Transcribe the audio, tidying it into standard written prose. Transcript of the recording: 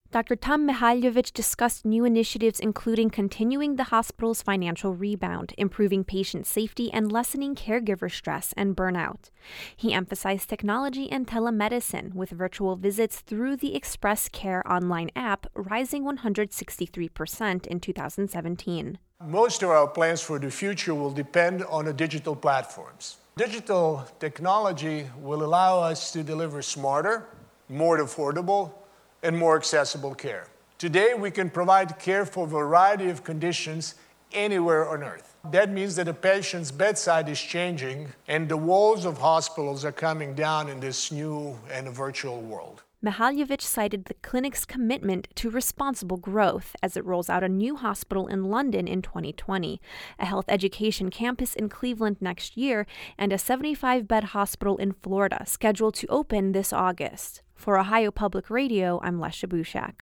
Dr. Tom Mihaljevic discussed new initiatives including continuing the hospital's financial rebound, improving patient safety, and lessening caregiver stress and burnout. He emphasized technology and telemedicine, with virtual visits through the Express Care online app rising 163% in 2017. Most of our plans for the future will depend on the digital platforms. Digital technology will allow us to deliver smarter, more affordable, and more accessible care. Today, we can provide care for a variety of conditions anywhere on Earth. That means that a patient's bedside is changing and the walls of hospitals are coming down in this new and virtual world. Mihaljevic cited the clinic's commitment to responsible growth as it rolls out a new hospital in London in 2020, a health education campus in Cleveland next year, and a 75-bed hospital in Florida scheduled to open this August. For Ohio Public Radio, I'm Lesha Bushak.